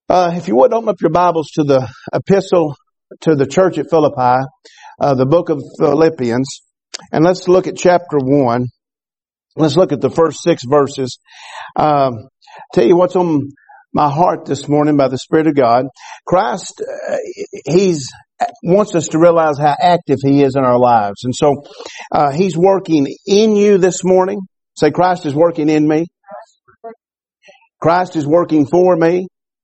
If you would open up your Bibles to the epistle to the church at Philippi, the book of Philippians, and let's look at chapter 1. Let's look at the first 6 verses. Tell you what's on my heart this morning by the Spirit of God. Christ, He's wants us to realize how active He is in our lives. And so, He's working in you this morning. Say, Christ is working in me. Christ is working for me.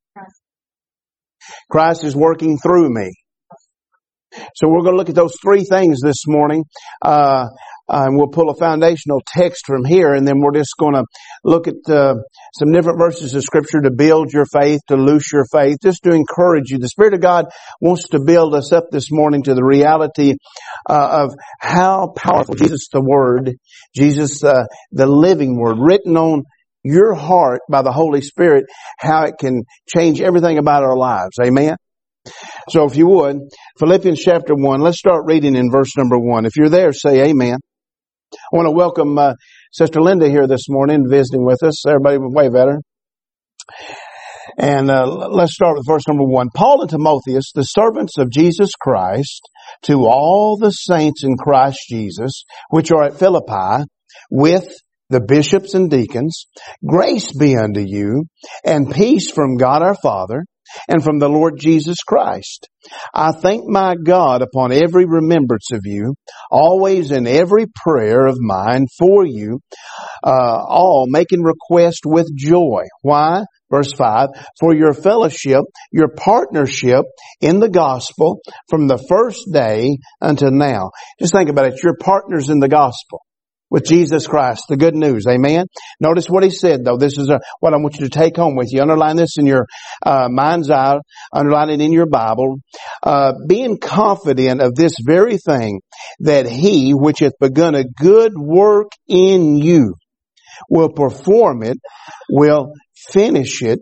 Christ is working through me. So we're going to look at those 3 things this morning. And we'll pull a foundational text from here, and then we're just going to look at some different verses of Scripture to build your faith, to loose your faith, just to encourage you. The Spirit of God wants to build us up this morning to the reality of how powerful Jesus the Word, Jesus the living Word, written on your heart by the Holy Spirit, how it can change everything about our lives. Amen? So if you would, Philippians chapter 1, let's start reading in verse number 1. If you're there, say amen. I want to welcome Sister Linda here this morning, visiting with us. Everybody wave at her. And let's start with verse number 1. Paul and Timotheus, the servants of Jesus Christ, to all the saints in Christ Jesus, which are at Philippi, with the bishops and deacons, grace be unto you, and peace from God our Father, and from the Lord Jesus Christ. I thank my God upon every remembrance of you, always in every prayer of mine for you, all making request with joy. Why? Verse 5, for your fellowship, your partnership in the gospel from the first day until now. Just think about it. You're partners in the gospel with Jesus Christ, the good news. Amen. Notice what he said, though. This is what I want you to take home with you. Underline this in your mind's eye. Underline it in your Bible. Being confident of this very thing, that he which hath begun a good work in you will perform it, will finish it,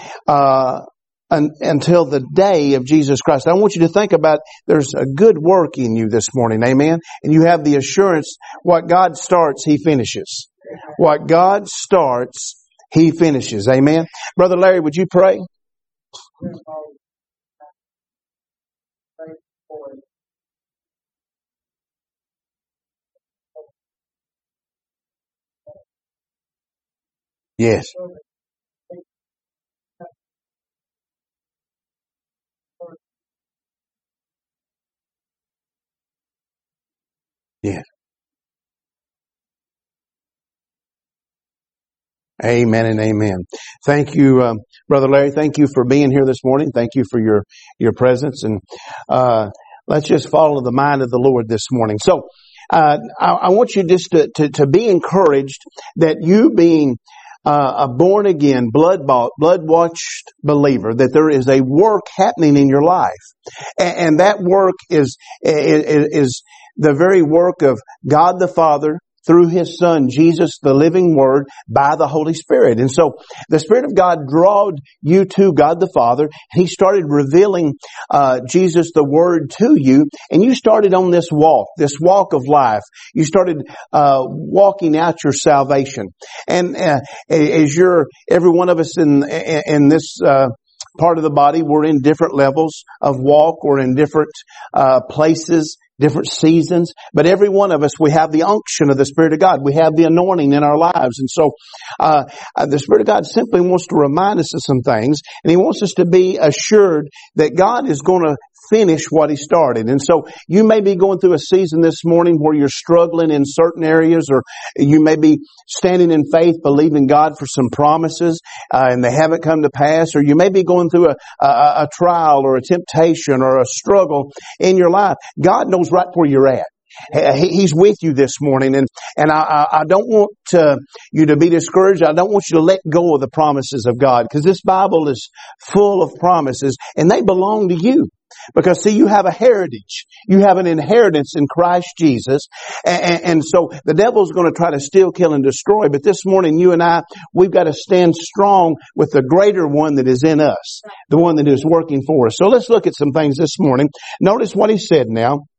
until the day of Jesus Christ. I want you to think about there's a good work in you this morning. Amen. And you have the assurance what God starts, He finishes. What God starts, He finishes. Amen. Brother Larry, would you pray? Yes. Yes. Amen and amen. Thank you, Brother Larry. Thank you for being here this morning. Thank you for your presence. And let's just follow the mind of the Lord this morning. So I want you just to be encouraged that you being a born again, blood washed believer, that there is a work happening in your life, and that work is the very work of God the Father through His Son, Jesus, the living Word, by the Holy Spirit. And so the Spirit of God drawed you to God the Father. He started revealing Jesus, the Word, to you, and you started on this walk of life. You started walking out your salvation. And as every one of us in this part of the body, we're in different levels of walk. We're in different places, different seasons, but every one of us, we have the unction of the Spirit of God. We have the anointing in our lives. And so, the Spirit of God simply wants to remind us of some things, and He wants us to be assured that God is going to finish what He started. And so you may be going through a season this morning where you're struggling in certain areas, or you may be standing in faith, believing God for some promises, and they haven't come to pass, or you may be going through a trial or a temptation or a struggle in your life. God knows right where you're at. He's with you this morning, and I don't want you to be discouraged. I don't want you to let go of the promises of God, because this Bible is full of promises, and they belong to you. Because see, you have a heritage. You have an inheritance in Christ Jesus. And so the devil's going to try to steal, kill, and destroy. But this morning, you and I, we've got to stand strong with the greater one that is in us. The one that is working for us. So let's look at some things this morning. Notice what he said now.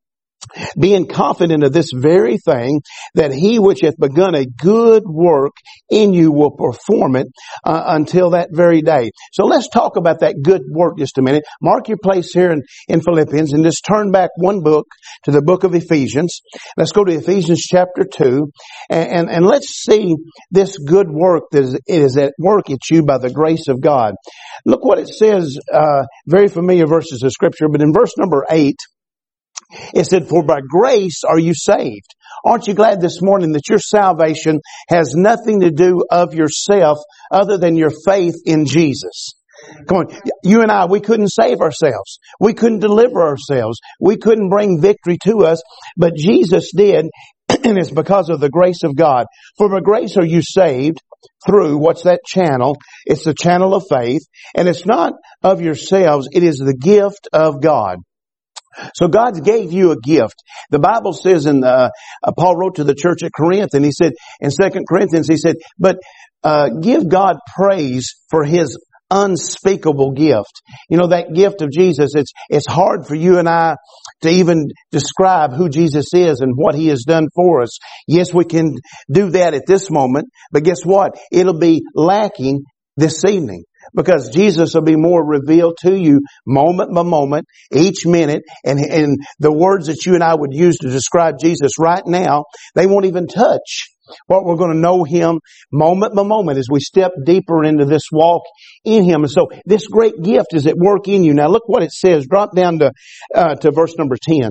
being confident of this very thing, that he which hath begun a good work in you will perform it until that very day. So let's talk about that good work just a minute. Mark your place here in Philippians and just turn back one book to the book of Ephesians. Let's go to Ephesians chapter 2 and let's see this good work that is at work at you by the grace of God. Look what it says, very familiar verses of Scripture, but in verse number 8, it said, for by grace are you saved. Aren't you glad this morning that your salvation has nothing to do of yourself other than your faith in Jesus? Come on. You and I, we couldn't save ourselves. We couldn't deliver ourselves. We couldn't bring victory to us, but Jesus did, and it's because of the grace of God. For by grace are you saved through, what's that channel? It's the channel of faith, and it's not of yourselves. It is the gift of God. So God gave you a gift. The Bible says Paul wrote to the church at Corinth, and he said, in 2 Corinthians, he said, but give God praise for His unspeakable gift. You know, that gift of Jesus, it's hard for you and I to even describe who Jesus is and what He has done for us. Yes, we can do that at this moment, but guess what? It'll be lacking this evening. Because Jesus will be more revealed to you moment by moment, each minute, and the words that you and I would use to describe Jesus right now, they won't even touch what we're going to know Him moment by moment as we step deeper into this walk in Him. And so this great gift is at work in you. Now look what it says. Drop down to verse number 10.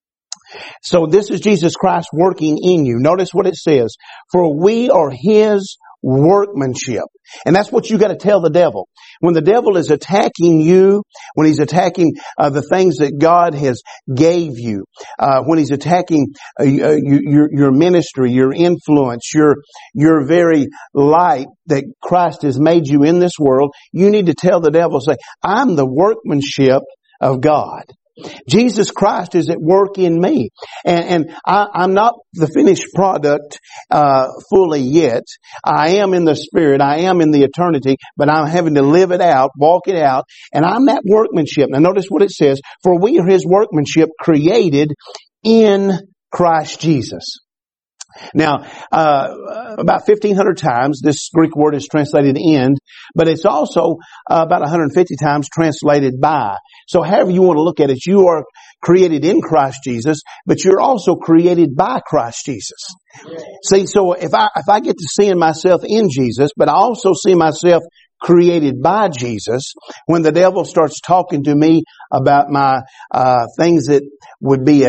So this is Jesus Christ working in you. Notice what it says. For we are His workmanship. And that's what you got to tell the devil. When the devil is attacking you, when he's attacking the things that God has gave you, when he's attacking your ministry, your influence, your very light that Christ has made you in this world, you need to tell the devil, say, I'm the workmanship of God. Jesus Christ is at work in me. And I'm not the finished product fully yet. I am in the Spirit. I am in the eternity, but I'm having to live it out, walk it out, and I'm that workmanship. Now notice what it says. For we are His workmanship created in Christ Jesus. Now, about 1,500 times this Greek word is translated in, but it's also about 150 times translated by. So however you want to look at it, you are created in Christ Jesus, but you're also created by Christ Jesus. See, so if I get to seeing myself in Jesus, but I also see myself created by Jesus, when the devil starts talking to me about my things that would be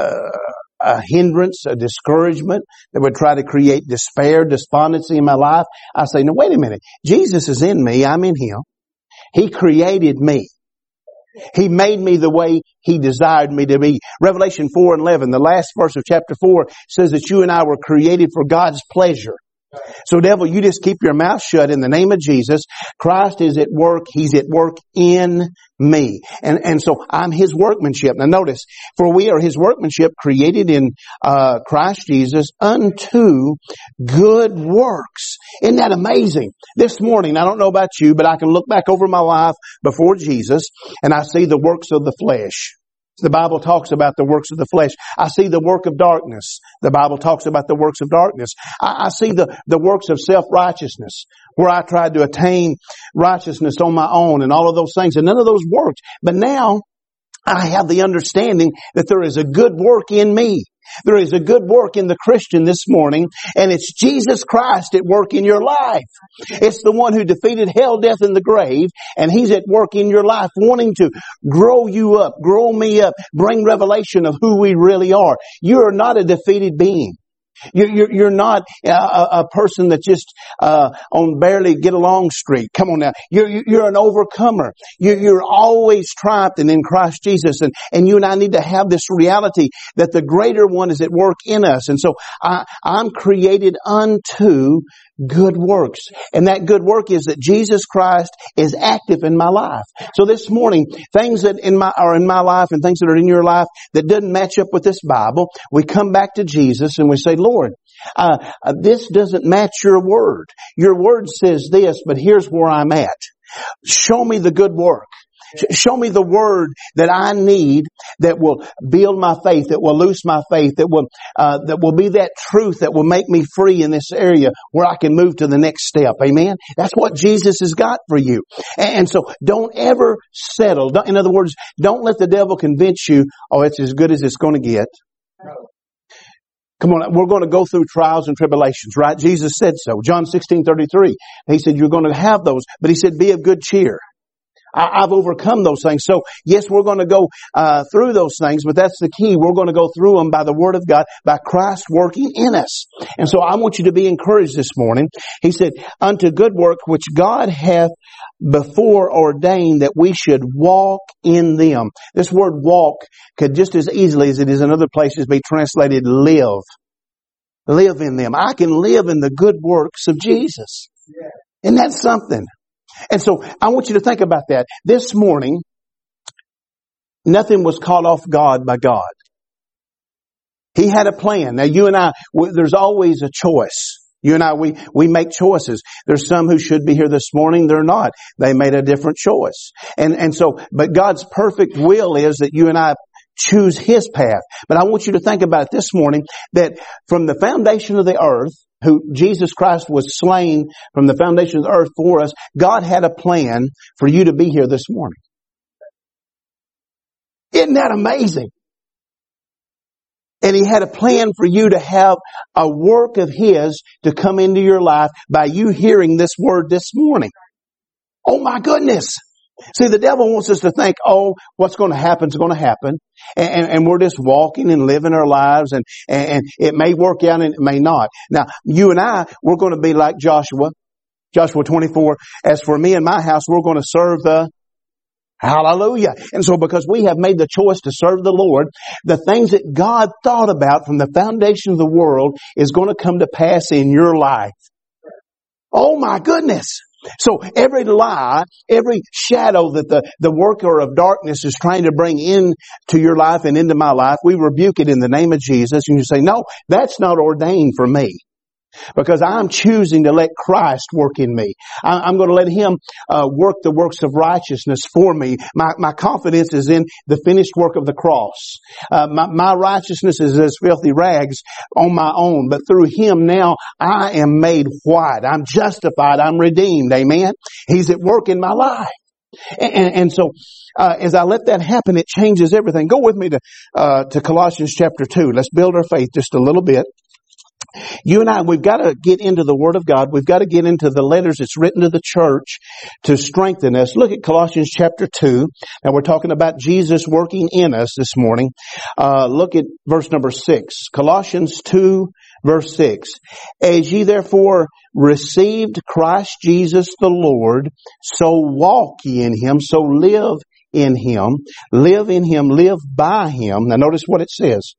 a hindrance, a discouragement that would try to create despair, despondency in my life, I say, no, wait a minute. Jesus is in me. I'm in Him. He created me. He made me the way He desired me to be. Revelation 4:11, the last verse of chapter 4, says that you and I were created for God's pleasure. So devil, you just keep your mouth shut in the name of Jesus. Christ is at work. He's at work in me. And so I'm His workmanship. Now notice, for we are His workmanship created in Christ Jesus unto good works. Isn't that amazing? This morning, I don't know about you, but I can look back over my life before Jesus and I see the works of the flesh. The Bible talks about the works of the flesh. I see the work of darkness. The Bible talks about the works of darkness. I see the works of self-righteousness, where I tried to attain righteousness on my own and all of those things, and none of those worked. But now I have the understanding that there is a good work in me. There is a good work in the Christian this morning, and it's Jesus Christ at work in your life. It's the one who defeated hell, death, and the grave, and He's at work in your life, wanting to grow you up, grow me up, bring revelation of who we really are. You are not a defeated being. You're not a person that just on barely get along street. Come on now. You're an overcomer. You're always triumphant in Christ Jesus. And you and I need to have this reality that the greater one is at work in us. And so I'm created unto good works. And that good work is that Jesus Christ is active in my life. So this morning, things that are in my life and things that are in your life that doesn't match up with this Bible, we come back to Jesus and we say, Lord, this doesn't match your word. Your word says this, but here's where I'm at. Show me the good work. Show me the word that I need that will build my faith, that will loose my faith, that will be that truth that will make me free in this area where I can move to the next step. Amen? That's what Jesus has got for you. And so don't ever settle. In other words, don't let the devil convince you, oh, it's as good as it's going to get. Come on, we're going to go through trials and tribulations, right? Jesus said so. John 16:33. He said you're going to have those, but He said be of good cheer. I've overcome those things. So yes, we're going to go through those things, but that's the key. We're going to go through them by the Word of God, by Christ working in us. And so I want you to be encouraged this morning. He said, unto good work which God hath before ordained that we should walk in them. This word walk could just as easily as it is in other places be translated live. Live in them. I can live in the good works of Jesus. Isn't that something? And so I want you to think about that. This morning, nothing was caught off guard by God. He had a plan. Now you and I, there's always a choice. You and I, we make choices. There's some who should be here this morning. They're not. They made a different choice. And so, but God's perfect will is that you and I choose His path. But I want you to think about it this morning that from the foundation of the earth, who Jesus Christ was slain from the foundation of the earth for us, God had a plan for you to be here this morning. Isn't that amazing? And He had a plan for you to have a work of His to come into your life by you hearing this word this morning. Oh my goodness. See, the devil wants us to think, oh, what's going to happen is going to happen. And we're just walking and living our lives and it may work out and it may not. Now, you and I, we're going to be like Joshua 24. As for me and my house, we're going to serve the Hallelujah. And so because we have made the choice to serve the Lord, the things that God thought about from the foundation of the world is going to come to pass in your life. Oh my goodness. So every lie, every shadow that the worker of darkness is trying to bring into your life and into my life, we rebuke it in the name of Jesus. And you say, no, that's not ordained for me. Because I'm choosing to let Christ work in me. I'm going to let Him work the works of righteousness for me. My confidence is in the finished work of the cross. My righteousness is as filthy rags on my own. But through Him now I am made white. I'm justified. I'm redeemed. Amen. He's at work in my life. And so as I let that happen, it changes everything. Go with me to Colossians chapter 2. Let's build our faith just a little bit. You and I, we've got to get into the Word of God. We've got to get into the letters that's written to the church to strengthen us. Look at Colossians chapter 2. Now we're talking about Jesus working in us this morning. Look at verse number 6. Colossians 2 verse 6. As ye therefore received Christ Jesus the Lord, so walk ye in Him, so live in Him, live in Him, live by Him. Now notice what it says.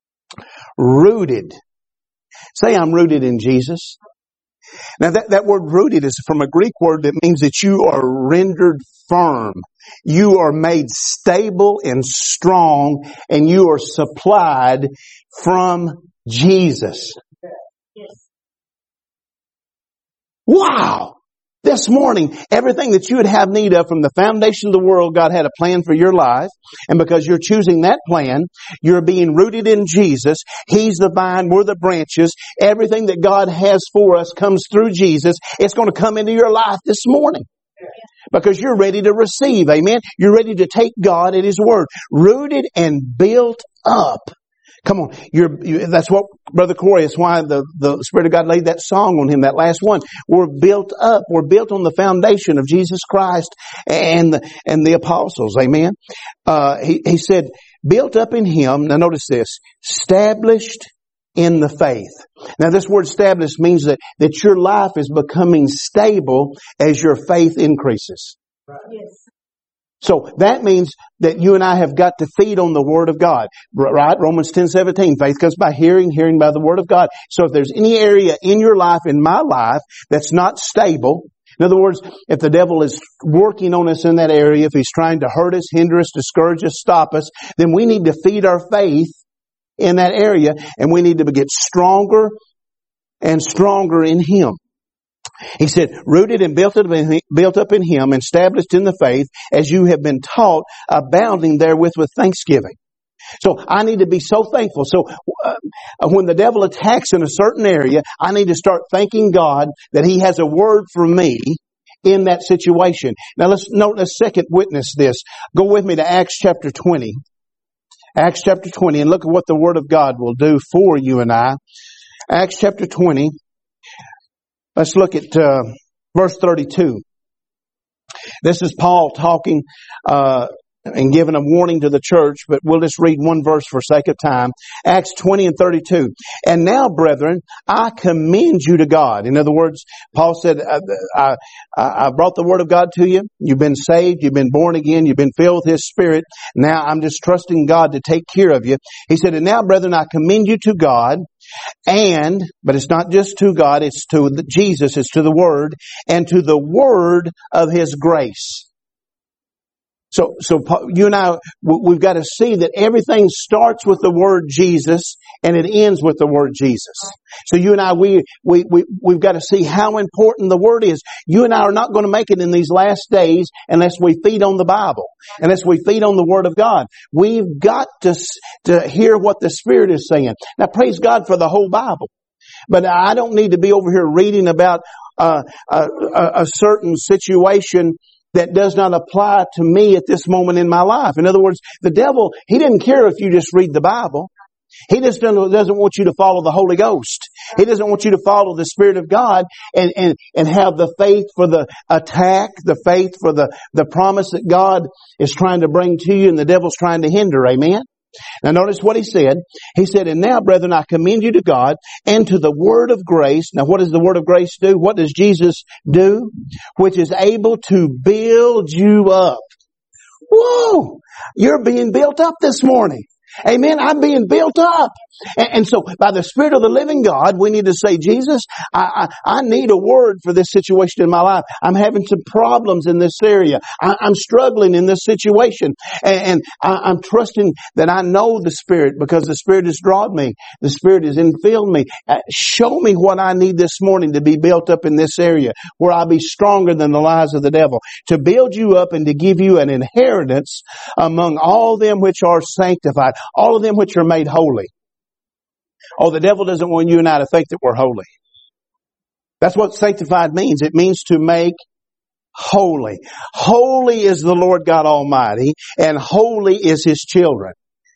Rooted. Say, I'm rooted in Jesus. Now that word rooted is from a Greek word that means that you are rendered firm. You are made stable and strong, and you are supplied from Jesus. Wow! This morning, everything that you would have need of from the foundation of the world, God had a plan for your life. And because you're choosing that plan, you're being rooted in Jesus. He's the vine, we're the branches. Everything that God has for us comes through Jesus. It's going to come into your life this morning. Because you're ready to receive. Amen. You're ready to take God at His word. Rooted and built up. Come on. That's what, Brother Corey, it's why the Spirit of God laid that song on him, that last one. We're built up. We're built on the foundation of Jesus Christ and the apostles. Amen. He said, built up in Him. Now notice this. Established in the faith. Now this word established means that your life is becoming stable as your faith increases. Yes. So that means that you and I have got to feed on the Word of God. Right? Romans 10:17. Faith comes by hearing, hearing by the Word of God. So if there's any area in your life, in my life, that's not stable, in other words, if the devil is working on us in that area, if he's trying to hurt us, hinder us, discourage us, stop us, then we need to feed our faith in that area, and we need to get stronger and stronger in Him. He said, rooted and built up in Him, and established in the faith, as you have been taught, abounding therewith with thanksgiving. So I need to be so thankful. So when the devil attacks in a certain area, I need to start thanking God that He has a word for me in that situation. Now let's second witness this. Go with me to Acts chapter 20. Acts chapter 20, and look at what the Word of God will do for you and I. Acts chapter 20. Let's look at verse 32. This is Paul talking and giving a warning to the church, but we'll just read one verse for sake of time. Acts 20 and 32. And now, brethren, I commend you to God. In other words, Paul said, I brought the Word of God to you. You've been saved. You've been born again. You've been filled with His Spirit. Now I'm just trusting God to take care of you. He said, and now, brethren, I commend you to God. But it's not just to God, it's to Jesus, it's to the Word, and to the Word of His grace. So you and I, we've got to see that everything starts with the word Jesus and it ends with the word Jesus. So you and I, we've got to see how important the word is. You and I are not going to make it in these last days unless we feed on the Bible, unless we feed on the Word of God. We've got to hear what the Spirit is saying. Now praise God for the whole Bible. But I don't need to be over here reading about a certain situation that does not apply to me at this moment in my life. In other words, the devil, he didn't care if you just read the Bible. He just doesn't want you to follow the Holy Ghost. He doesn't want you to follow the Spirit of God and have the faith for the attack, the faith for the promise that God is trying to bring to you and the devil's trying to hinder. Amen? Now notice what he said. He said, and now, brethren, I commend you to God and to the Word of grace. Now what does the Word of grace do? What does Jesus do? Which is able to build you up. Whoa! You're being built up this morning. Amen. I'm being built up. And so by the Spirit of the living God, we need to say, Jesus, I need a word for this situation in my life. I'm having some problems in this area. I'm struggling in this situation. And I'm trusting that I know the Spirit because the Spirit has drawn me. The Spirit has infilled me. Show me what I need this morning to be built up in this area where I'll be stronger than the lies of the devil. To build you up and to give you an inheritance among all them which are sanctified. All of them which are made holy. Oh, the devil doesn't want you and I to think that we're holy. That's what sanctified means. It means to make holy. Holy is the Lord God Almighty, and holy is His children.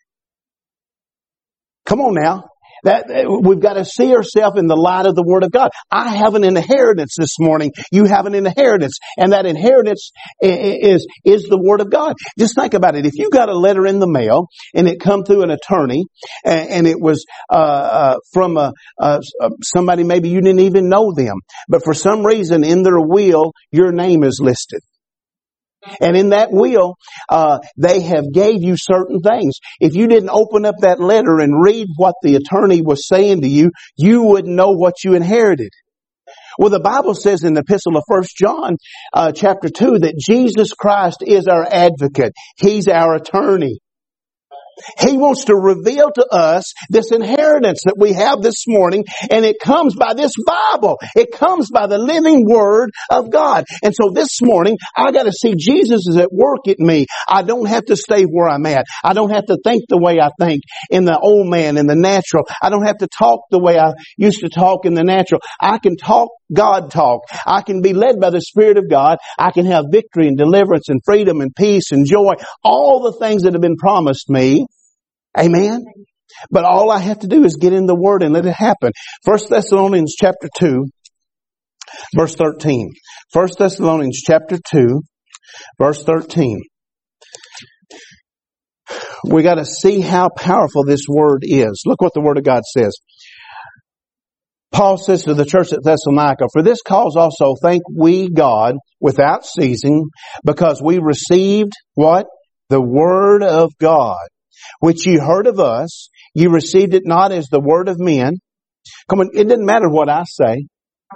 Come on now. We've got to see ourselves in the light of the Word of God. I have an inheritance this morning. You have an inheritance. And that inheritance is the Word of God. Just think about it. If you got a letter in the mail and it come through an attorney and it was from somebody maybe you didn't even know them, but for some reason in their will your name is listed. And in that will, they have gave you certain things. If you didn't open up that letter and read what the attorney was saying to you, you wouldn't know what you inherited. Well, the Bible says in the epistle of 1 John, chapter 2, that Jesus Christ is our advocate. He's our attorney. He wants to reveal to us this inheritance that we have this morning, and it comes by this Bible. It comes by the living Word of God. And so this morning, I got to see Jesus is at work in me. I don't have to stay where I'm at. I don't have to think the way I think in the old man, in the natural. I don't have to talk the way I used to talk in the natural. I can talk God talk. I can be led by the Spirit of God. I can have victory and deliverance and freedom and peace and joy. All the things that have been promised me. Amen. But all I have to do is get in the Word and let it happen. 1 Thessalonians chapter 2, verse 13. 1 Thessalonians chapter 2, verse 13. We got to see how powerful this Word is. Look what the Word of God says. Paul says to the church at Thessalonica, for this cause also thank we God without ceasing, because we received what? The Word of God, which ye heard of us. Ye received it not as the word of men. Come on, it doesn't matter what I say.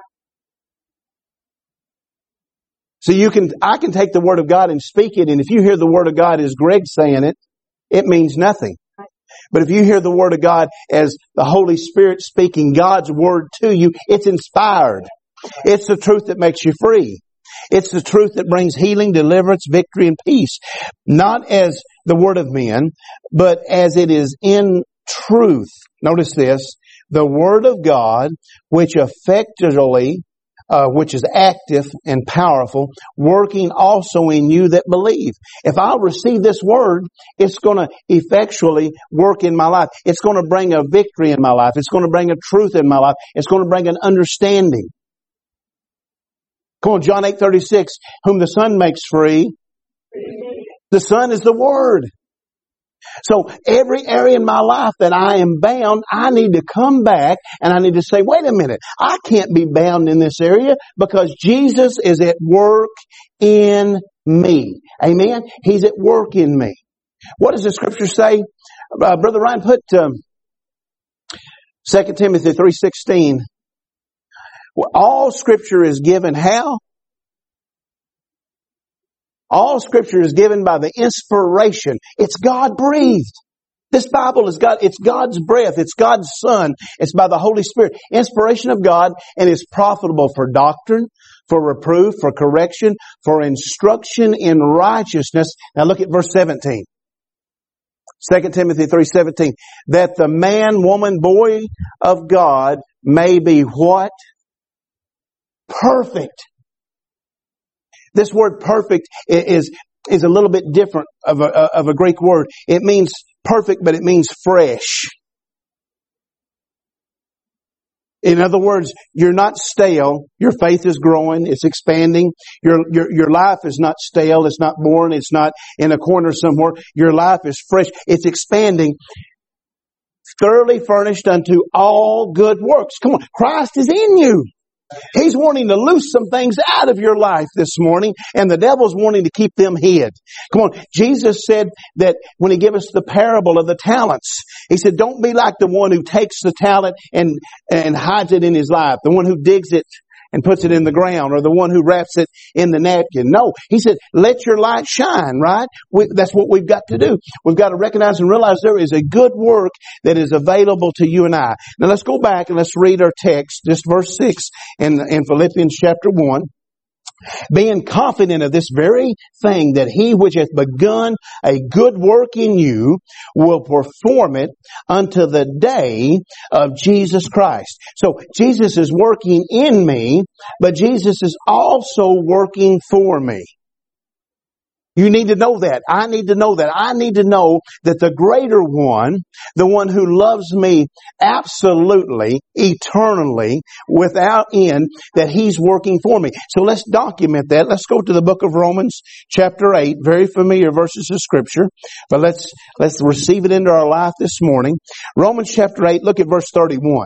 So I can take the Word of God and speak it, and if you hear the Word of God as Greg saying it, it means nothing. But if you hear the Word of God as the Holy Spirit speaking God's Word to you, it's inspired. It's the truth that makes you free. It's the truth that brings healing, deliverance, victory, and peace. Not as the word of men, but as it is in truth. Notice this, the word of God, which effectually, which is active and powerful, working also in you that believe. If I receive this word, it's going to effectually work in my life. It's going to bring a victory in my life. It's going to bring a truth in my life. It's going to bring an understanding. Come on, John 8:36, whom the Son makes free. The Son is the Word. So every area in my life that I am bound, I need to come back and I need to say, wait a minute, I can't be bound in this area because Jesus is at work in me. Amen? He's at work in me. What does the Scripture say? Brother Ryan, put 2 Timothy 3:16. All Scripture is given how? All Scripture is given by the inspiration. It's God-breathed. This Bible is it's God's breath. It's God's Son. It's by the Holy Spirit. Inspiration of God, and it's profitable for doctrine, for reproof, for correction, for instruction in righteousness. Now look at verse 17. 2 Timothy 3:17. That the man, woman, boy of God may be what? Perfect. This word perfect is a little bit different of a Greek word. It means perfect, but it means fresh. In other words, you're not stale. Your faith is growing. It's expanding. Your life is not stale. It's not boring. It's not in a corner somewhere. Your life is fresh. It's expanding. Thoroughly furnished unto all good works. Come on. Christ is in you. He's wanting to loose some things out of your life this morning, and the devil's wanting to keep them hid. Come on. Jesus said that when He gave us the parable of the talents, He said, don't be like the one who takes the talent and hides it in his life, the one who digs it and puts it in the ground, or the one who wraps it in the napkin. No. He said, let your light shine, right? That's what we've got to do. We've got to recognize and realize there is a good work that is available to you and I. Now let's go back and let's read our text, just verse 6 in Philippians chapter 1. Being confident of this very thing, that He which hath begun a good work in you will perform it unto the day of Jesus Christ. So Jesus is working in me, but Jesus is also working for me. You need to know that. I need to know that. I need to know that the greater one, the one who loves me absolutely, eternally, without end, that He's working for me. So let's document that. Let's go to the book of Romans chapter 8, very familiar verses of Scripture, but let's receive it into our life this morning. Romans chapter 8, look at verse 31.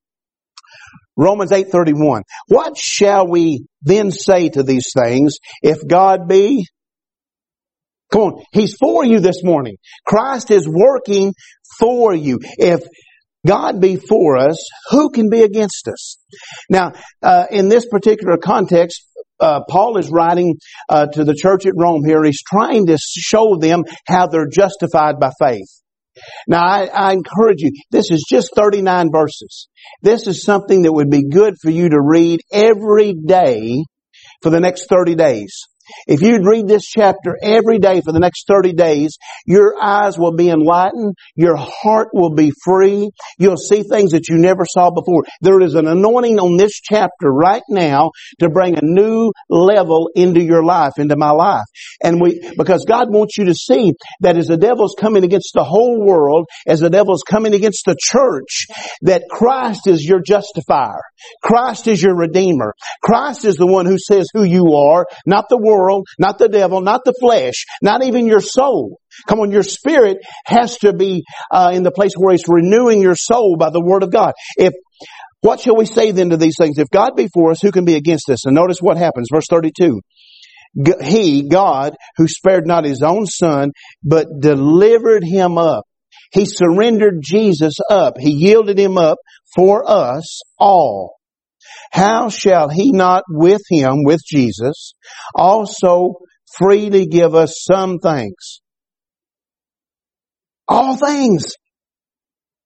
Romans 8:31. What shall we then say to these things? If God be... Come on, He's for you this morning. Christ is working for you. If God be for us, who can be against us? Now, in this particular context, Paul is writing to the church at Rome here. He's trying to show them how they're justified by faith. Now, I encourage you, this is just 39 verses. This is something that would be good for you to read every day for the next 30 days. If you'd read this chapter every day for the next 30 days, your eyes will be enlightened. Your heart will be free. You'll see things that you never saw before. There is an anointing on this chapter right now to bring a new level into your life, into my life. And because God wants you to see that as the devil's coming against the whole world, as the devil's coming against the church, that Christ is your justifier. Christ is your redeemer. Christ is the one who says who you are, not the world, not the devil, not the flesh, not even your soul. Come on, your spirit has to be in the place where it's renewing your soul by the Word of God. What shall we say then to these things? If God be for us, who can be against us? And notice what happens. Verse 32. He, God, who spared not His own Son, but delivered Him up. He surrendered Jesus up. He yielded Him up for us all. How shall He not with Him, with Jesus, also freely give us some things? All things.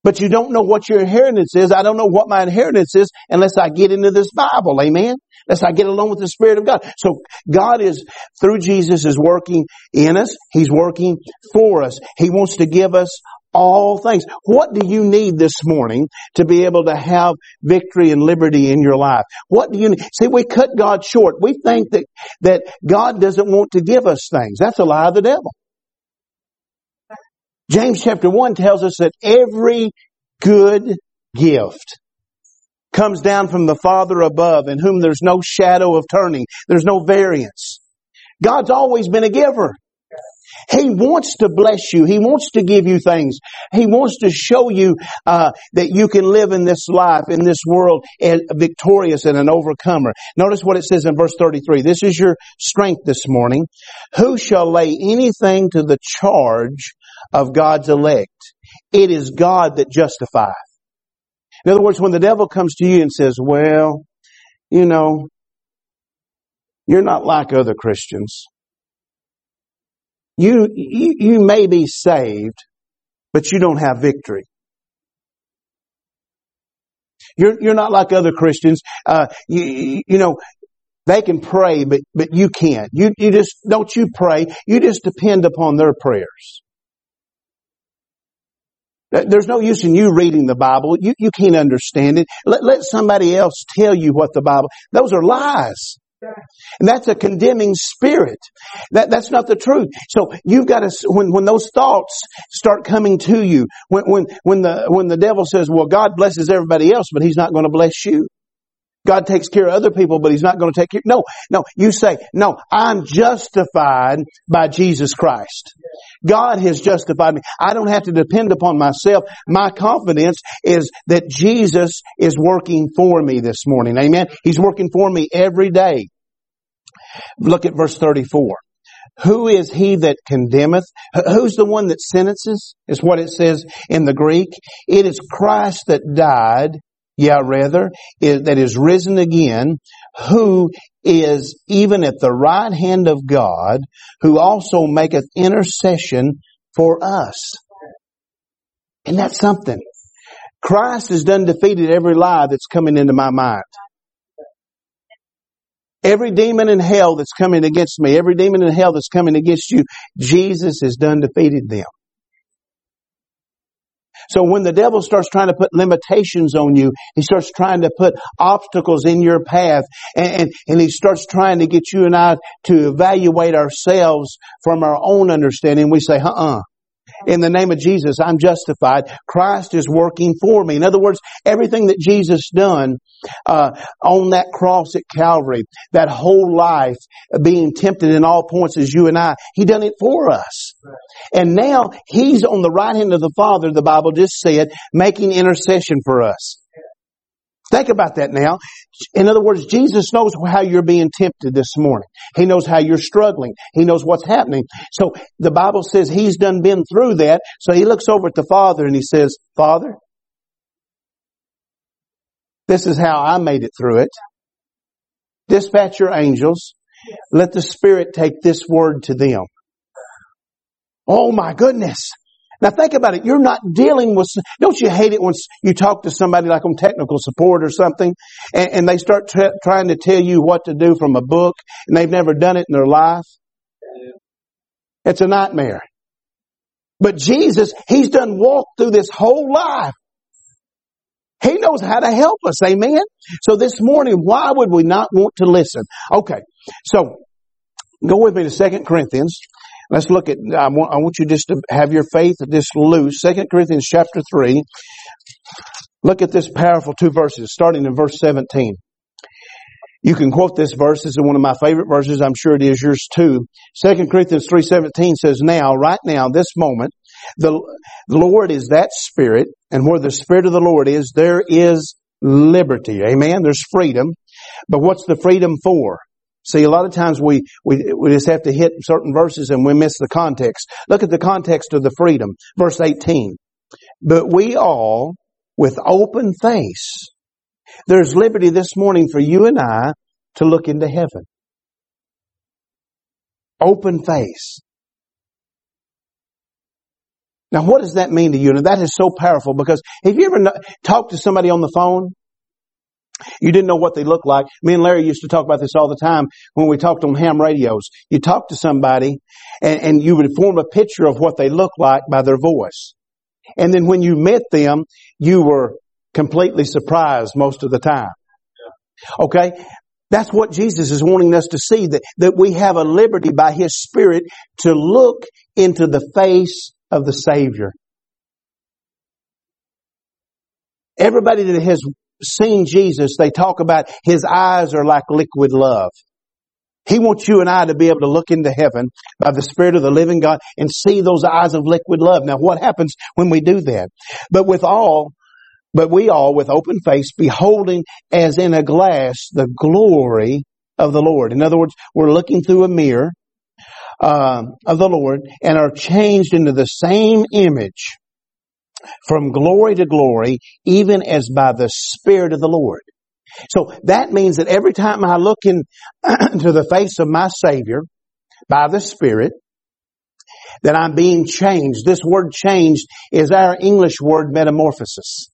But you don't know what your inheritance is. I don't know what my inheritance is unless I get into this Bible. Amen? Unless I get along with the Spirit of God. So God is, through Jesus, is working in us. He's working for us. He wants to give us all things. What do you need this morning to be able to have victory and liberty in your life? What do you need? See, we cut God short. We think that God doesn't want to give us things. That's a lie of the devil. James chapter 1 tells us that every good gift comes down from the Father above, in whom there's no shadow of turning. There's no variance. God's always been a giver. He wants to bless you. He wants to give you things. He wants to show you that you can live in this life, in this world, victorious and an overcomer. Notice what it says in verse 33. This is your strength this morning. Who shall lay anything to the charge of God's elect? It is God that justifieth. In other words, when the devil comes to you and says, well, you know, you're not like other Christians. You may be saved, but you don't have victory. You're not like other Christians. You know, they can pray, but you can't. You just, don't you pray. You just depend upon their prayers. There's no use in you reading the Bible. You can't understand it. Let somebody else tell you what the Bible, those are lies. And that's a condemning spirit. That's not the truth. So you've got to, when those thoughts start coming to you, when the devil says, well, God blesses everybody else, but He's not going to bless you. God takes care of other people, but He's not going to take care. No, you say, no, I'm justified by Jesus Christ. God has justified me. I don't have to depend upon myself. My confidence is that Jesus is working for me this morning. Amen. He's working for me every day. Look at verse 34. Who is he that condemneth? Who's the one that sentences? Is what it says in the Greek. It is Christ that died, that is risen again, who is even at the right hand of God, who also maketh intercession for us. Isn't that something? Christ has done defeated every lie that's coming into my mind. Every demon in hell that's coming against me, every demon in hell that's coming against you, Jesus has done defeated them. So when the devil starts trying to put limitations on you, he starts trying to put obstacles in your path, and he starts trying to get you and I to evaluate ourselves from our own understanding, we say, in the name of Jesus, I'm justified. Christ is working for me. In other words, everything that Jesus done on that cross at Calvary, that whole life being tempted in all points as you and I, He done it for us. And now He's on the right hand of the Father, the Bible just said, making intercession for us. Think about that now. In other words, Jesus knows how you're being tempted this morning. He knows how you're struggling. He knows what's happening. So the Bible says He's done been through that. So He looks over at the Father and He says, Father, this is how I made it through it. Dispatch your angels. Let the Spirit take this word to them. Oh my goodness. Now think about it. You're not dealing with, don't you hate it when you talk to somebody like on technical support or something and they start trying to tell you what to do from a book and they've never done it in their life? It's a nightmare. But Jesus, He's done walked through this whole life. He knows how to help us. Amen. So this morning, why would we not want to listen? Okay. So go with me to 2 Corinthians. Let's look at, I want you just to have your faith just loose. 2 Corinthians chapter 3. Look at this powerful two verses, starting in verse 17. You can quote this verse. This is one of my favorite verses. I'm sure it is yours too. 2 Corinthians 3:17 says, now, right now, this moment, the Lord is that Spirit, and where the Spirit of the Lord is, there is liberty. Amen? There's freedom. But what's the freedom for? See, a lot of times we just have to hit certain verses and we miss the context. Look at the context of the freedom. Verse 18. But we all, with open face, there's liberty this morning for you and I to look into heaven. Open face. Now, what does that mean to you? And that is so powerful, because have you ever talked to somebody on the phone? You didn't know what they looked like. Me and Larry used to talk about this all the time when we talked on ham radios. You talk to somebody and you would form a picture of what they look like by their voice. And then when you met them, you were completely surprised most of the time. Okay? That's what Jesus is wanting us to see, that we have a liberty by His Spirit to look into the face of the Savior. Everybody that has seen Jesus, they talk about His eyes are like liquid love. He wants you and I to be able to look into heaven by the Spirit of the living God and see those eyes of liquid love. Now, what happens when we do that? But we all, with open face, beholding as in a glass the glory of the Lord. In other words, we're looking through a mirror of the Lord and are changed into the same image from glory to glory, even as by the Spirit of the Lord. So that means that every time I look into the face of my Savior by the Spirit, that I'm being changed. This word changed is our English word metamorphosis.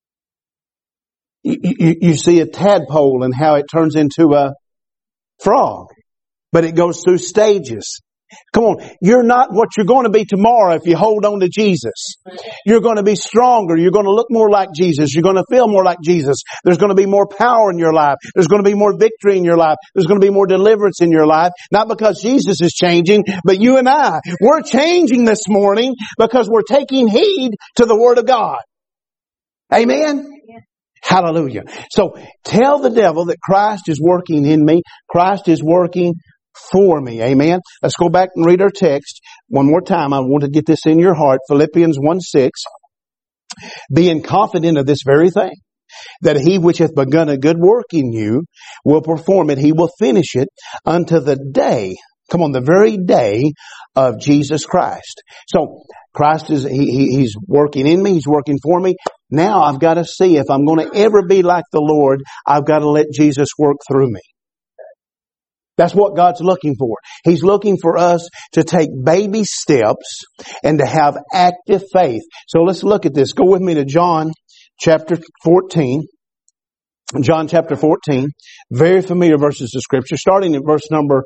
You see a tadpole and how it turns into a frog, but it goes through stages. Come on, you're not what you're going to be tomorrow if you hold on to Jesus. You're going to be stronger. You're going to look more like Jesus. You're going to feel more like Jesus. There's going to be more power in your life. There's going to be more victory in your life. There's going to be more deliverance in your life. Not because Jesus is changing, but you and I. We're changing this morning because we're taking heed to the Word of God. Amen? Yeah. Hallelujah. So tell the devil that Christ is working in me. Christ is working for me. Amen. Let's go back and read our text one more time. I want to get this in your heart. Philippians 1:6. Being confident of this very thing, that He which hath begun a good work in you will perform it. He will finish it unto the day. Come on, the very day of Jesus Christ. So Christ is, He's working in me. He's working for me. Now I've got to see if I'm going to ever be like the Lord, I've got to let Jesus work through me. That's what God's looking for. He's looking for us to take baby steps and to have active faith. So let's look at this. Go with me to John chapter 14. John chapter 14. Very familiar verses of Scripture. Starting at verse number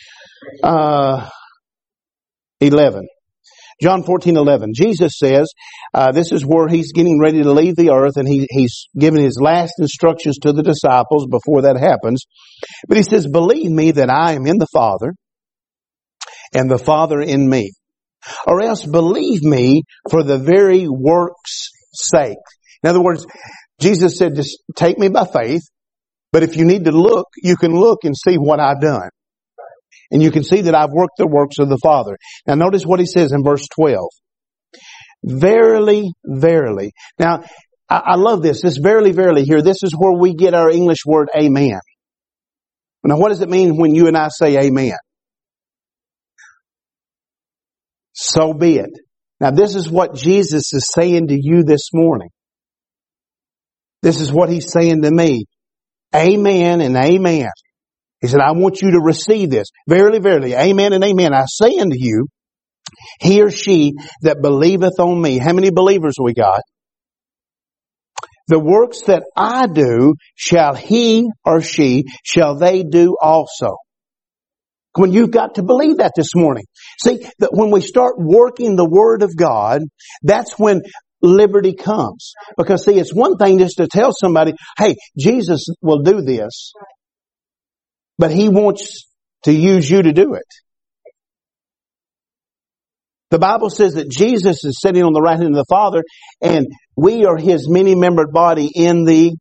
11. John 14:11. Jesus says, this is where He's getting ready to leave the earth, and He's giving His last instructions to the disciples before that happens. But He says, believe me that I am in the Father, and the Father in me. Or else believe me for the very work's sake. In other words, Jesus said, just take me by faith, but if you need to look, you can look and see what I've done. And you can see that I've worked the works of the Father. Now notice what He says in verse 12. Verily, verily. Now, I love this. This verily, verily here, this is where we get our English word amen. Now what does it mean when you and I say amen? So be it. Now this is what Jesus is saying to you this morning. This is what He's saying to me. Amen and amen. He said, I want you to receive this. Verily, verily, amen and amen. I say unto you, he or she that believeth on me. How many believers we got? The works that I do, shall he or she, shall they do also. When you've got to believe that this morning. See, that when we start working the Word of God, that's when liberty comes. Because see, it's one thing just to tell somebody, hey, Jesus will do this. But He wants to use you to do it. The Bible says that Jesus is sitting on the right hand of the Father, and we are His many-membered body in the...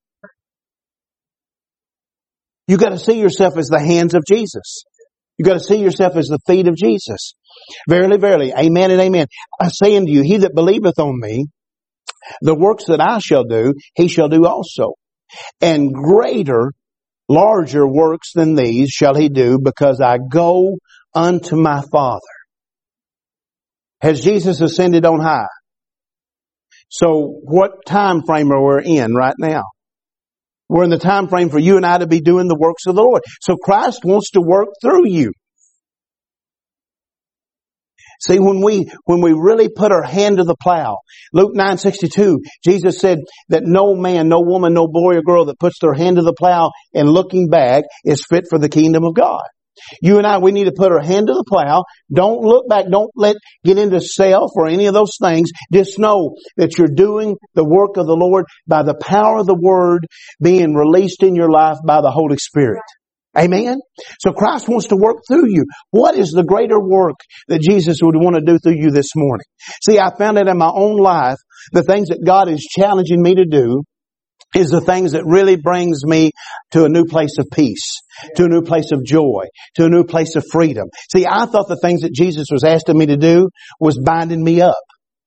You got to see yourself as the hands of Jesus. You got to see yourself as the feet of Jesus. Verily, verily, amen and amen. I say unto you, he that believeth on me, the works that I shall do, he shall do also. And greater, larger works than these shall he do, because I go unto my Father. Has Jesus ascended on high? So what time frame are we in right now? We're in the time frame for you and I to be doing the works of the Lord. So Christ wants to work through you. See, when we really put our hand to the plow, Luke 9:62, Jesus said that no man, no woman, no boy or girl that puts their hand to the plow and looking back is fit for the kingdom of God. You and I, we need to put our hand to the plow. Don't look back. Don't get into self or any of those things. Just know that you're doing the work of the Lord by the power of the Word being released in your life by the Holy Spirit. Amen? So Christ wants to work through you. What is the greater work that Jesus would want to do through you this morning? See, I found it in my own life, the things that God is challenging me to do is the things that really brings me to a new place of peace, to a new place of joy, to a new place of freedom. See, I thought the things that Jesus was asking me to do was binding me up.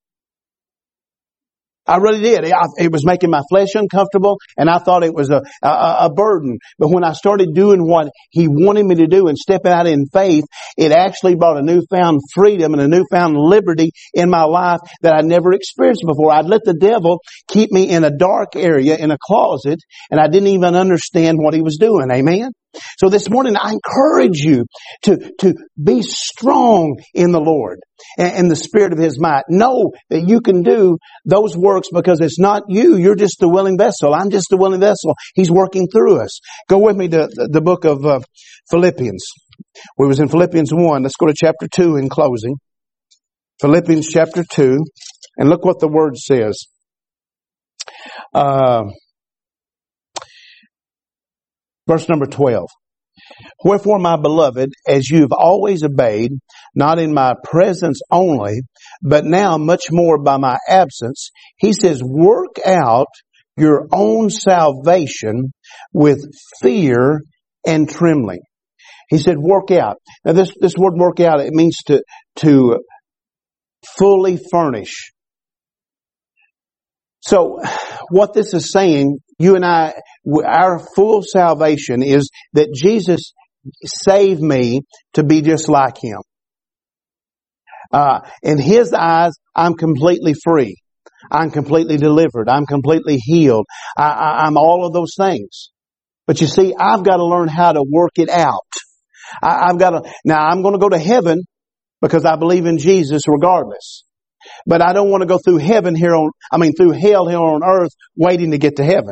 I really did. It was making my flesh uncomfortable, and I thought it was a burden. But when I started doing what He wanted me to do and stepping out in faith, it actually brought a newfound freedom and a newfound liberty in my life that I never experienced before. I'd let the devil keep me in a dark area, in a closet, and I didn't even understand what he was doing. Amen? So this morning I encourage you to be strong in the Lord and the Spirit of His might. Know that you can do those works because it's not you. You're just the willing vessel. I'm just the willing vessel. He's working through us. Go with me to the book of Philippians. We was in Philippians 1. Let's go to chapter 2 in closing. Philippians chapter 2. And look what the Word says. Verse number 12. Wherefore, my beloved, as you've always obeyed, not in my presence only, but now much more by my absence, he says, work out your own salvation with fear and trembling. He said, work out. Now this word work out, it means to fully furnish. So, what this is saying, you and I, our full salvation is that Jesus saved me to be just like Him. In His eyes, I'm completely free. I'm completely delivered. I'm completely healed. I'm all of those things. But you see, I've got to learn how to work it out. Now I'm going to go to heaven because I believe in Jesus regardless. But I don't want to go through through hell here on earth waiting to get to heaven.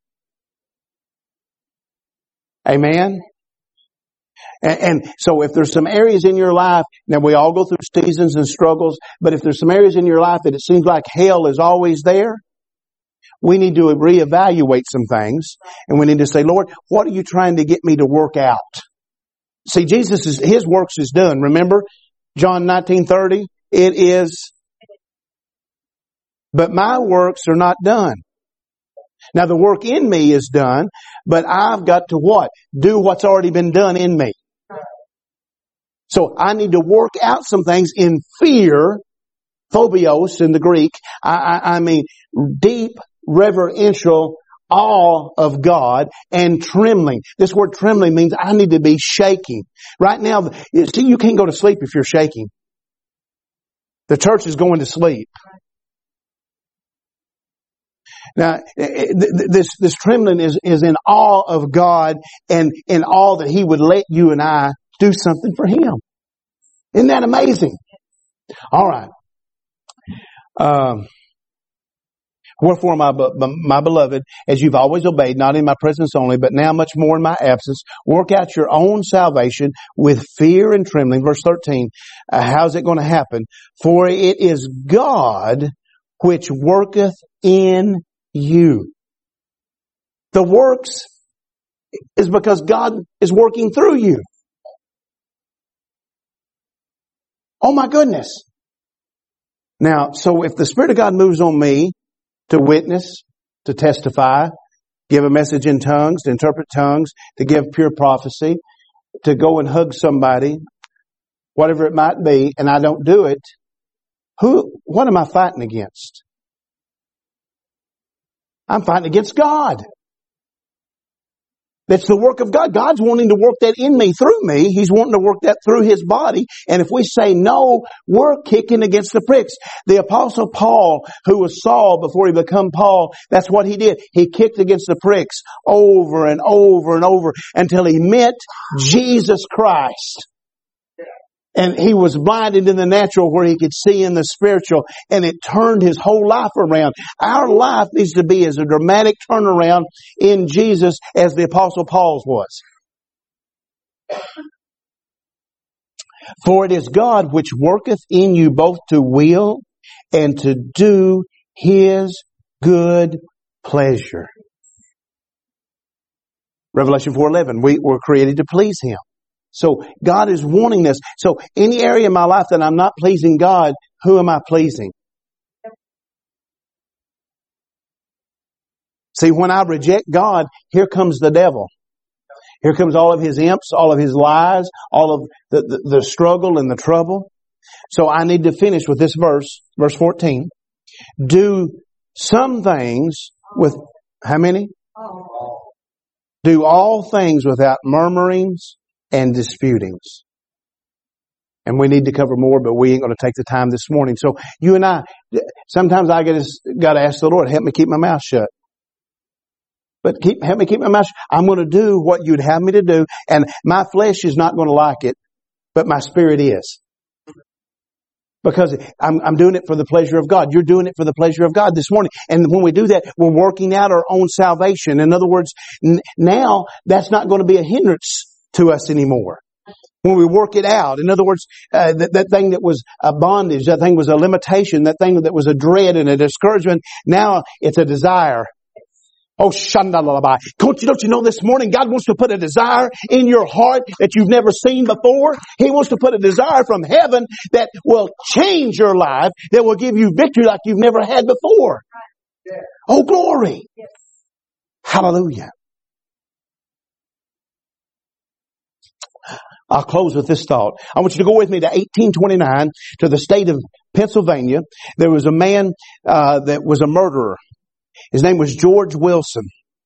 Amen? And so if there's some areas in your life, now we all go through seasons and struggles, but if there's some areas in your life that it seems like hell is always there, we need to reevaluate some things, and we need to say, Lord, what are you trying to get me to work out? See, His works is done. Remember, John 19:30, it is, but my works are not done. Now the work in me is done, but I've got to what? Do what's already been done in me. So I need to work out some things in fear, phobios in the Greek. I mean deep reverential awe of God and trembling. This word trembling means I need to be shaking. Right now, see, you can't go to sleep if you're shaking. The church is going to sleep. Now, this trembling is in awe of God and in awe that He would let you and I do something for Him. Isn't that amazing? All right. Wherefore, my beloved, as you've always obeyed, not in my presence only, but now much more in my absence, work out your own salvation with fear and trembling. Verse 13, how's it going to happen? For it is God which worketh in you. The works is because God is working through you. Oh my goodness. Now, so if the Spirit of God moves on me to witness, to testify, give a message in tongues, to interpret tongues, to give pure prophecy, to go and hug somebody, whatever it might be, and I don't do it, what am I fighting against? I'm fighting against God. That's the work of God. God's wanting to work that in me, through me. He's wanting to work that through His body. And if we say no, we're kicking against the pricks. The Apostle Paul, who was Saul before he became Paul, that's what he did. He kicked against the pricks over and over and over until he met Jesus Christ. And he was blinded in the natural where he could see in the spiritual, and it turned his whole life around. Our life needs to be as a dramatic turnaround in Jesus as the Apostle Paul's was. For it is God which worketh in you both to will and to do His good pleasure. Revelation 4:11, we were created to please Him. So God is wanting this. So any area in my life that I'm not pleasing God, who am I pleasing? See, when I reject God, here comes the devil. Here comes all of his imps, all of his lies, all of the struggle and the trouble. So I need to finish with this verse 14. Do some things with, how many? Do all things without murmurings and disputings. And we need to cover more, but we ain't going to take the time this morning. So you and I, sometimes I got to ask the Lord, help me keep my mouth shut. But help me keep my mouth shut. I'm going to do what you'd have me to do, and my flesh is not going to like it, but my spirit is. Because I'm doing it for the pleasure of God. You're doing it for the pleasure of God this morning. And when we do that, we're working out our own salvation. In other words, now that's not going to be a hindrance to us anymore. When we work it out, in other words, that thing that was a bondage, that thing was a limitation, that thing that was a dread and a discouragement, now it's a desire. Oh, shandalabai. Don't you know this morning God wants to put a desire in your heart that you've never seen before? He wants to put a desire from heaven that will change your life, that will give you victory like you've never had before. Oh, glory. Hallelujah. I'll close with this thought. I want you to go with me to 1829 to the state of Pennsylvania. There was a man that was a murderer. His name was George Wilson.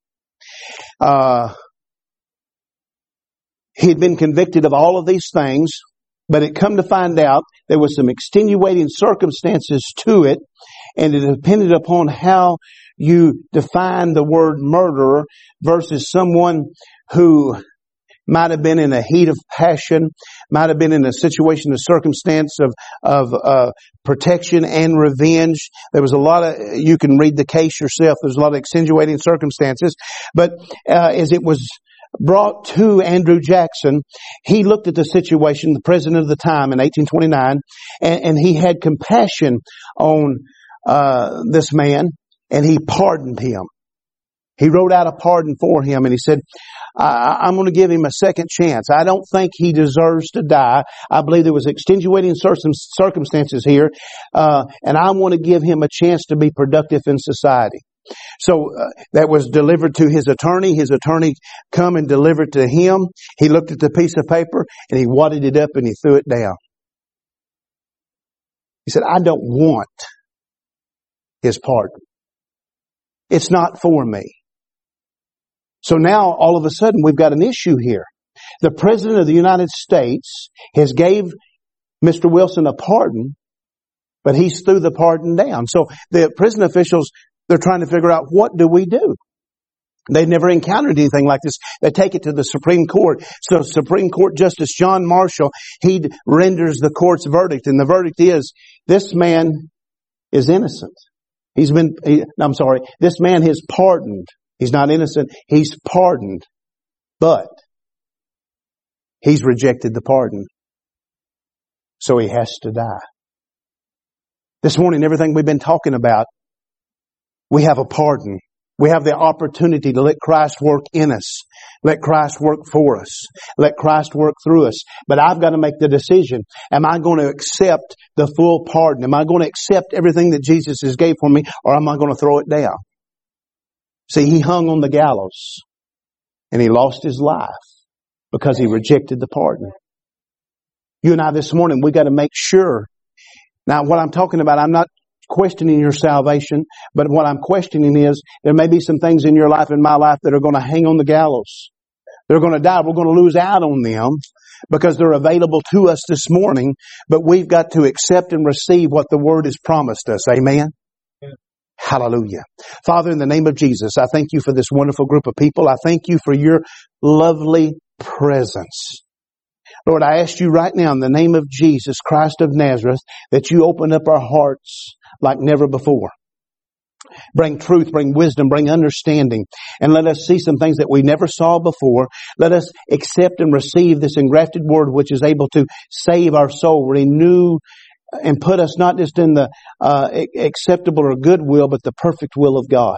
He had been convicted of all of these things, but it come to find out there was some extenuating circumstances to it, and it depended upon how you define the word murderer versus someone who might have been in a heat of passion, might have been in a situation, a circumstance of protection and revenge. There was a lot of, you can read the case yourself, there's a lot of extenuating circumstances. But as it was brought to Andrew Jackson, he looked at the situation, the president of the time in 1829, and he had compassion on this man, and he pardoned him. He wrote out a pardon for him, and he said, I'm going to give him a second chance. I don't think he deserves to die. I believe there was extenuating circumstances here, and I want to give him a chance to be productive in society. So that was delivered to his attorney. His attorney come and delivered to him. He looked at the piece of paper, and he wadded it up, and he threw it down. He said, I don't want his pardon. It's not for me. So now, all of a sudden, we've got an issue here. The President of the United States has gave Mr. Wilson a pardon, but he's threw the pardon down. So the prison officials, they're trying to figure out, what do we do? They've never encountered anything like this. They take it to the Supreme Court. So Supreme Court Justice John Marshall, he renders the court's verdict, and the verdict is, this man is innocent. This man is pardoned. He's not innocent. He's pardoned. But he's rejected the pardon. So he has to die. This morning, everything we've been talking about, we have a pardon. We have the opportunity to let Christ work in us. Let Christ work for us. Let Christ work through us. But I've got to make the decision. Am I going to accept the full pardon? Am I going to accept everything that Jesus has gave for me, or am I going to throw it down? See, he hung on the gallows, and he lost his life because he rejected the pardon. You and I this morning, we got to make sure. Now, what I'm talking about, I'm not questioning your salvation, but what I'm questioning is, there may be some things in your life and my life that are going to hang on the gallows. They're going to die. We're going to lose out on them because they're available to us this morning, but we've got to accept and receive what the Word has promised us. Amen? Hallelujah. Father, in the name of Jesus, I thank you for this wonderful group of people. I thank you for your lovely presence. Lord, I ask you right now in the name of Jesus Christ of Nazareth that you open up our hearts like never before. Bring truth, bring wisdom, bring understanding, and let us see some things that we never saw before. Let us accept and receive this engrafted word which is able to save our soul, renew, and put us not just in the acceptable or good will, but the perfect will of God.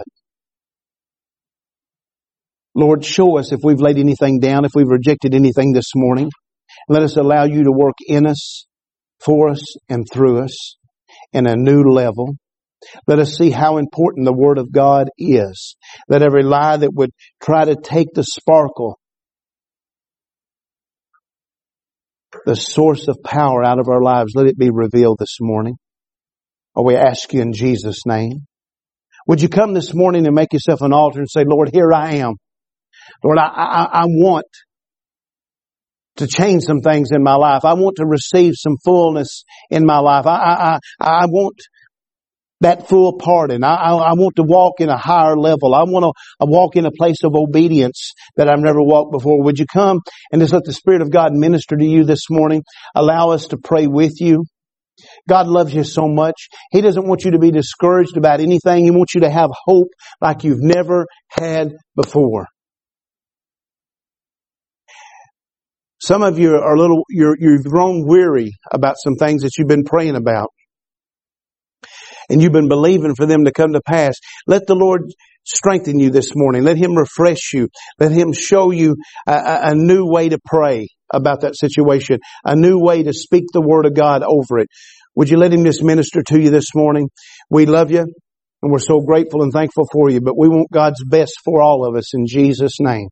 Lord, show us if we've laid anything down, if we've rejected anything this morning. Let us allow you to work in us, for us, and through us in a new level. Let us see how important the Word of God is. Let every lie that would try to take the sparkle, the source of power out of our lives, let it be revealed this morning. Oh, we ask you in Jesus' name. Would you come this morning and make yourself an altar and say, Lord, here I am. Lord, I want to change some things in my life. I want to receive some fullness in my life. I want that full pardon. I want to walk in a higher level. I want to walk in a place of obedience that I've never walked before. Would you come and just let the Spirit of God minister to you this morning? Allow us to pray with you. God loves you so much. He doesn't want you to be discouraged about anything. He wants you to have hope like you've never had before. Some of you are you've grown weary about some things that you've been praying about. And you've been believing for them to come to pass. Let the Lord strengthen you this morning. Let Him refresh you. Let Him show you a new way to pray about that situation. A new way to speak the Word of God over it. Would you let Him just minister to you this morning? We love you and we're so grateful and thankful for you. But we want God's best for all of us in Jesus' name.